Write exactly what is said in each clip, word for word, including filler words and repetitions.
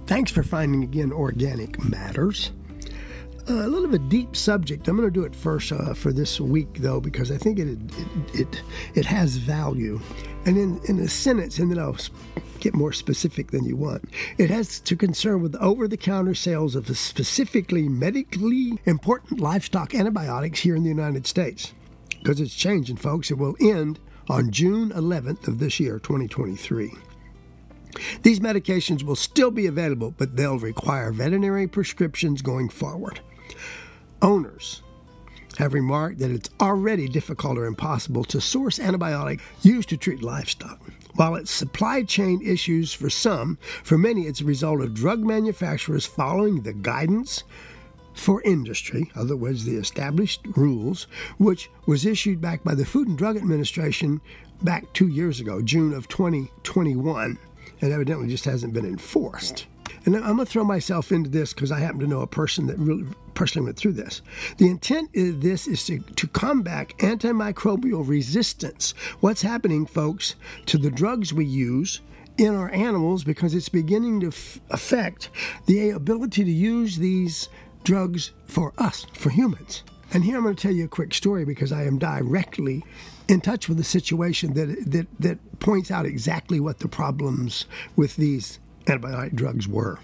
Thanks for finding again Organic Matters. Uh, a little of a deep subject. I'm going to do it first uh, for this week, though, because I think it it it, it has value. And in, in a sentence, and then I'll get more specific than you want, it has to concern with over-the-counter sales of specifically medically important livestock antibiotics here in the United States. Because it's changing, folks. It will end on June eleventh of this year, twenty twenty-three. These medications will still be available, but they'll require veterinary prescriptions going forward. Owners have remarked that it's already difficult or impossible to source antibiotics used to treat livestock. While it's supply chain issues for some, for many it's a result of drug manufacturers following the guidance for industry, in other words, the established rules, which was issued back by the Food and Drug Administration back two years ago, June of twenty twenty-one. And evidently just hasn't been enforced. And I'm going to throw myself into this because I happen to know a person that really personally went through this. The intent of this is to, to combat antimicrobial resistance. What's happening, folks, to the drugs we use in our animals, because it's beginning to f- affect the ability to use these drugs for us, for humans. And here I'm going to tell you a quick story because I am directly in touch with a situation that that that points out exactly what the problems with these antibiotic drugs were.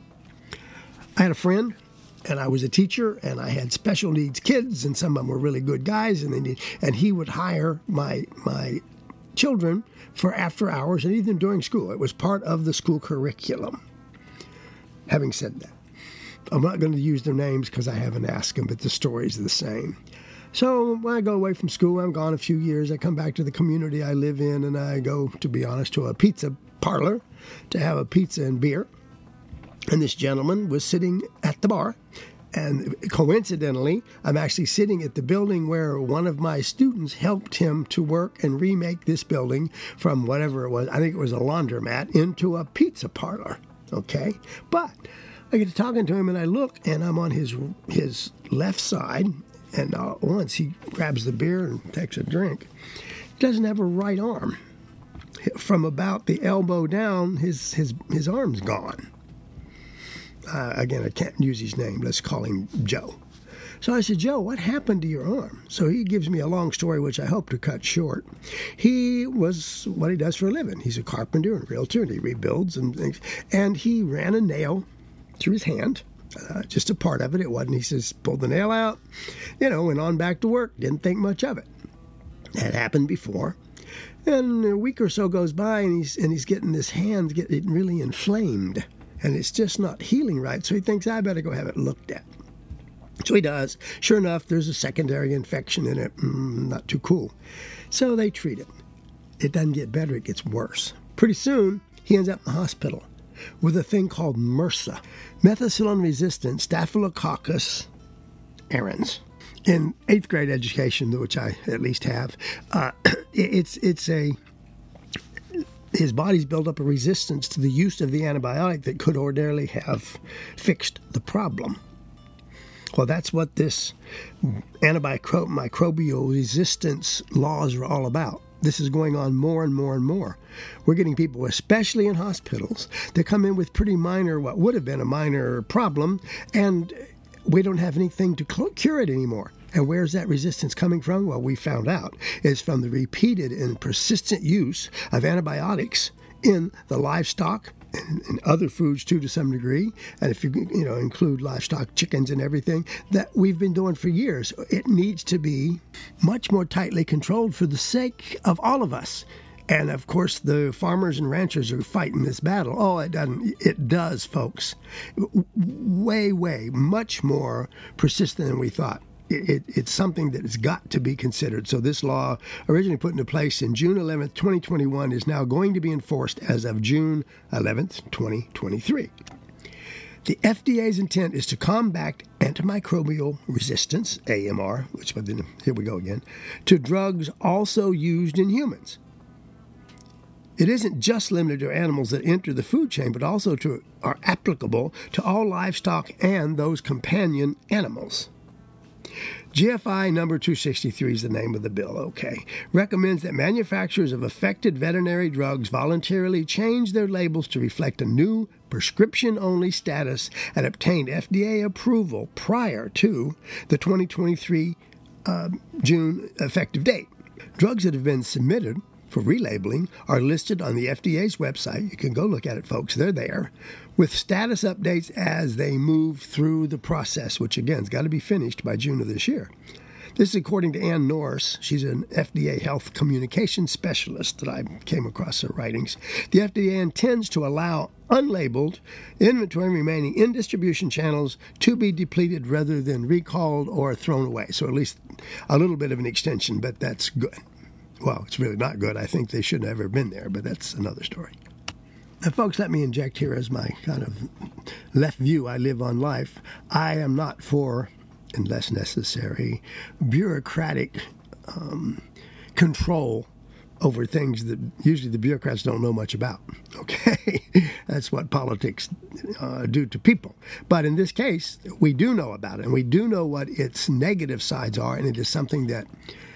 I had a friend, and I was a teacher, and I had special needs kids, and some of them were really good guys, and they, and he would hire my my children for after hours and even during school. It was part of the school curriculum. Having said that, I'm not going to use their names because I haven't asked them, but the story's the same. So when I go away from school, I'm gone a few years. I come back to the community I live in, and I go, to be honest, to a pizza parlor to have a pizza and beer. And this gentleman was sitting at the bar. And coincidentally, I'm actually sitting at the building where one of my students helped him to work and remake this building from whatever it was. I think it was a laundromat into a pizza parlor. Okay? But I get to talking to him, and I look, and I'm on his his left side. And uh, once he grabs the beer and takes a drink, he doesn't have a right arm. From about the elbow down, his his his arm's gone. Uh, again, I can't use his name. Let's call him Joe. So I said, Joe, what happened to your arm? So he gives me a long story, which I hope to cut short. He was what he does for a living. He's a carpenter and realtor, and he rebuilds and things. And he ran a nail through his hand. Uh, just a part of it. It wasn't. He says, pulled the nail out, you know, went on back to work. Didn't think much of it. That happened before. And a week or so goes by, and he's and he's getting this hand getting really inflamed, and it's just not healing right. So he thinks, I better go have it looked at. So he does. Sure enough, there's a secondary infection in it. Mm, not too cool. So they treat it. It doesn't get better. It gets worse. Pretty soon, he ends up in the hospital with a thing called MRSA, methicillin-resistant Staphylococcus aureus. In eighth grade education, which I at least have, uh, it's it's a his body's built up a resistance to the use of the antibiotic that could ordinarily have fixed the problem. Well, that's what this antimicrobial resistance laws are all about. This is going on more and more and more. We're getting people, especially in hospitals, that come in with pretty minor, what would have been a minor problem, and we don't have anything to cure it anymore. And where's that resistance coming from? Well, we found out it's from the repeated and persistent use of antibiotics in the livestock and, and other foods too, to some degree. And if you you know include livestock, chickens and everything that we've been doing for years, it needs to be much more tightly controlled for the sake of all of us. And of course, the farmers and ranchers are fighting this battle. Oh, it doesn't. It does, folks. Way, way, much more persistent than we thought. It, it, it's something that has got to be considered. So this law, originally put into place in June eleventh, twenty twenty-one, is now going to be enforced as of June eleventh, twenty twenty-three. The F D A's intent is to combat antimicrobial resistance, A M R, which, but then here we go again, to drugs also used in humans. It isn't just limited to animals that enter the food chain, but also to are applicable to all livestock and those companion animals. G F I number two sixty-three is the name of the bill, okay, recommends that manufacturers of affected veterinary drugs voluntarily change their labels to reflect a new prescription-only status and obtained F D A approval prior to the twenty twenty-three uh, June effective date. Drugs that have been submitted for relabeling are listed on the F D A's website. You can go look at it, folks. They're there with status updates as they move through the process, which, again, has got to be finished by June of this year. This is according to Ann Norris. She's an F D A health communication specialist that I came across her writings. The F D A intends to allow unlabeled inventory remaining in distribution channels to be depleted rather than recalled or thrown away. So at least a little bit of an extension, but that's good. Well, it's really not good. I think they shouldn't have ever been there, but that's another story. Now, folks, let me inject here as my kind of left view I live on life. I am not for, unless necessary, bureaucratic um, control over things that usually the bureaucrats don't know much about. Okay? That's what politics uh, do to people. But in this case, we do know about it, and we do know what its negative sides are, and it is something that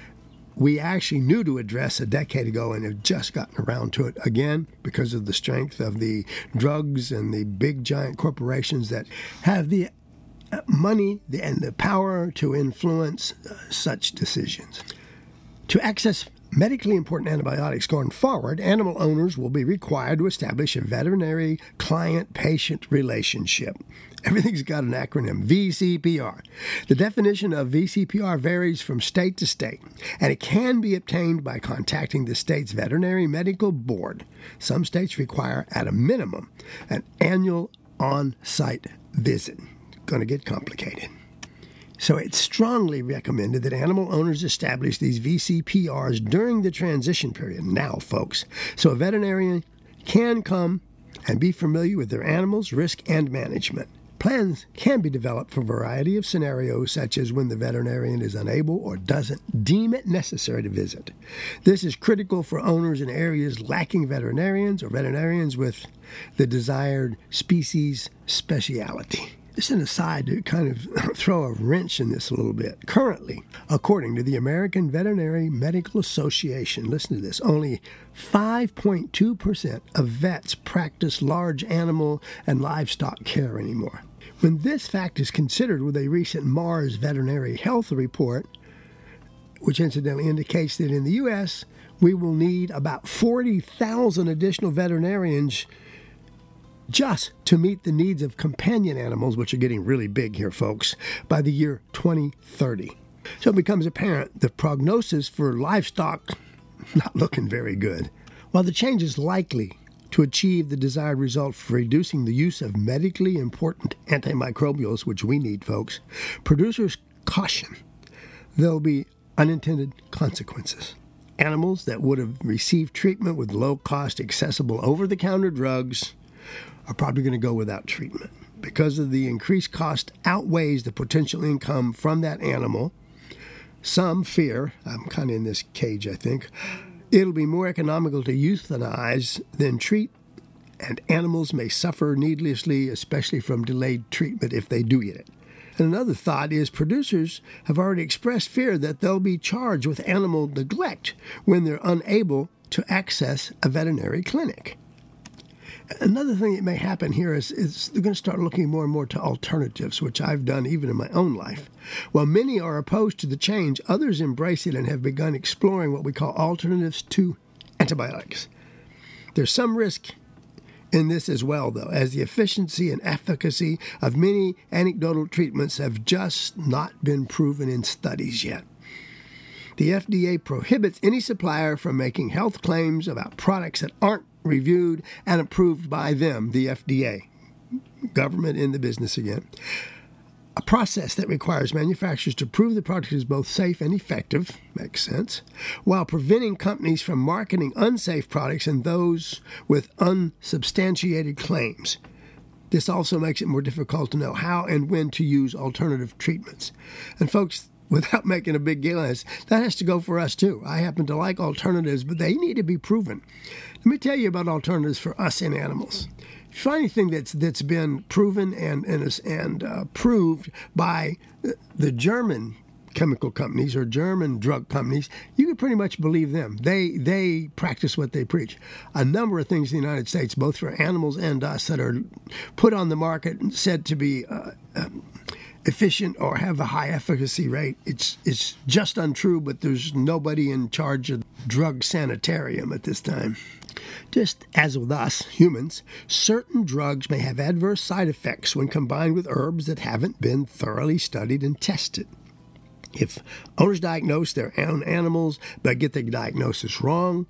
we actually knew to address a decade ago and have just gotten around to it again because of the strength of the drugs and the big giant corporations that have the money and the power to influence uh, such decisions. To access medically important antibiotics going forward, animal owners will be required to establish a veterinary client-patient relationship. Everything's got an acronym, V C P R. The definition of V C P R varies from state to state, and it can be obtained by contacting the state's veterinary medical board. Some states require, at a minimum, an annual on-site visit. Going to get complicated. So it's strongly recommended that animal owners establish these V C P Rs during the transition period now, folks, so a veterinarian can come and be familiar with their animals' risk and management. Plans can be developed for a variety of scenarios, such as when the veterinarian is unable or doesn't deem it necessary to visit. This is critical for owners in areas lacking veterinarians or veterinarians with the desired species speciality. Just an aside to kind of throw a wrench in this a little bit. Currently, according to the American Veterinary Medical Association, listen to this, only five point two percent of vets practice large animal and livestock care anymore. When this fact is considered with a recent Mars Veterinary Health report, which incidentally indicates that in the U S we will need about forty thousand additional veterinarians just to meet the needs of companion animals, which are getting really big here, folks, by the year twenty thirty. So it becomes apparent the prognosis for livestock not looking very good. While the change is likely to achieve the desired result for reducing the use of medically important antimicrobials, which we need, folks, producers caution there'll be unintended consequences. Animals that would have received treatment with low-cost, accessible, over-the-counter drugs are probably going to go without treatment because of the increased cost outweighs the potential income from that animal. Some fear, I'm kind of in this cage, I think, it'll be more economical to euthanize than treat, and animals may suffer needlessly, especially from delayed treatment if they do get it. And another thought is producers have already expressed fear that they'll be charged with animal neglect when they're unable to access a veterinary clinic. Another thing that may happen here is, is they're going to start looking more and more to alternatives, which I've done even in my own life. While many are opposed to the change, others embrace it and have begun exploring what we call alternatives to antibiotics. There's some risk in this as well, though, as the efficiency and efficacy of many anecdotal treatments have just not been proven in studies yet. The F D A prohibits any supplier from making health claims about products that aren't reviewed and approved by them, the F D A. Government in the business again. A process that requires manufacturers to prove the product is both safe and effective, makes sense, while preventing companies from marketing unsafe products and those with unsubstantiated claims. This also makes it more difficult to know how and when to use alternative treatments. And folks, without making a big deal of this, that has to go for us too. I happen to like alternatives, but they need to be proven. Let me tell you about alternatives for us in animals. If you find anything that's that's been proven and and, and uh, proved by the German chemical companies or German drug companies, you could pretty much believe them. They they practice what they preach. A number of things in the United States, both for animals and us, that are put on the market and said to be uh, um, efficient or have a high efficacy rate, it's it's just untrue, but there's nobody in charge of drug sanitarium at this time. Just as with us, humans, certain drugs may have adverse side effects when combined with herbs that haven't been thoroughly studied and tested. If owners diagnose their own animals but get the diagnosis wrong,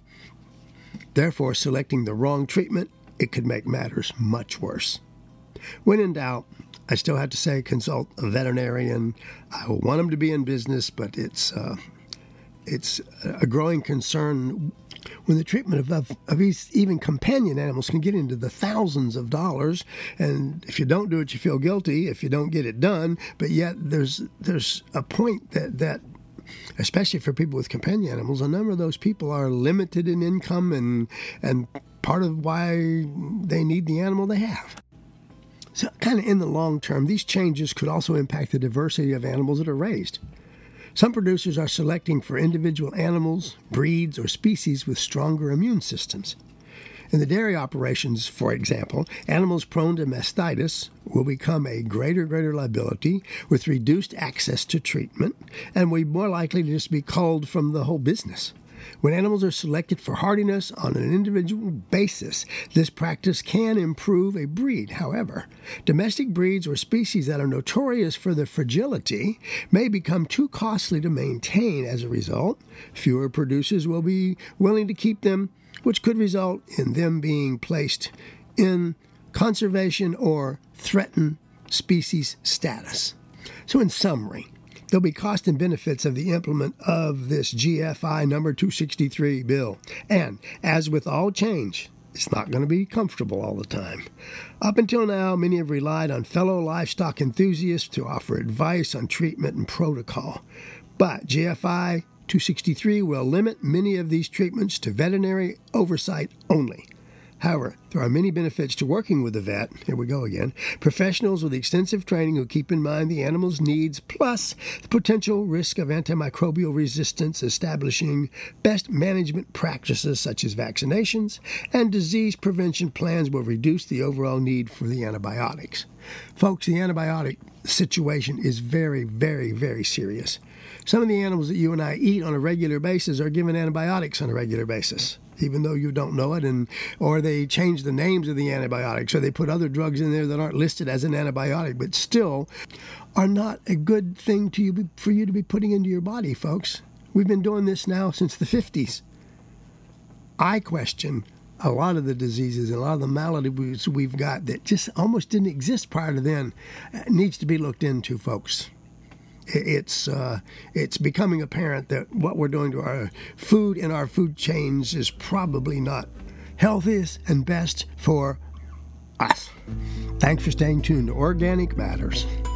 therefore selecting the wrong treatment, it could make matters much worse. When in doubt, I still have to say consult a veterinarian. I want them to be in business, but it's uh, it's a growing concern when the treatment of, of, of even companion animals can get into the thousands of dollars. And if you don't do it, you feel guilty if you don't get it done. But yet there's there's a point that, that especially for people with companion animals, a number of those people are limited in income and and part of why they need the animal they have. So kind of in the long term, these changes could also impact the diversity of animals that are raised. Some producers are selecting for individual animals, breeds, or species with stronger immune systems. In the dairy operations, for example, animals prone to mastitis will become a greater greater liability with reduced access to treatment and will be more likely to just be culled from the whole business. When animals are selected for hardiness on an individual basis, this practice can improve a breed. However, domestic breeds or species that are notorious for their fragility may become too costly to maintain. As a result, fewer producers will be willing to keep them, which could result in them being placed in conservation or threatened species status. So in summary, there'll be cost and benefits of the implement of this G F I number two sixty-three bill. And as with all change, it's not going to be comfortable all the time. Up until now, many have relied on fellow livestock enthusiasts to offer advice on treatment and protocol. But G F I two sixty-three will limit many of these treatments to veterinary oversight only. However, there are many benefits to working with a vet. Here we go again. Professionals with extensive training who keep in mind the animal's needs, plus the potential risk of antimicrobial resistance, establishing best management practices such as vaccinations and disease prevention plans will reduce the overall need for the antibiotics. Folks, the antibiotic situation is very, very, very serious. Some of the animals that you and I eat on a regular basis are given antibiotics on a regular basis, even though you don't know it, and or they change the names of the antibiotics, or they put other drugs in there that aren't listed as an antibiotic, but still are not a good thing to you for you to be putting into your body, folks. We've been doing this now since the fifties. I question a lot of the diseases and a lot of the maladies we've got that just almost didn't exist prior to then. It needs to be looked into, folks. It's uh, it's becoming apparent that what we're doing to our food and our food chains is probably not healthiest and best for us. Thanks for staying tuned to Organic Matters.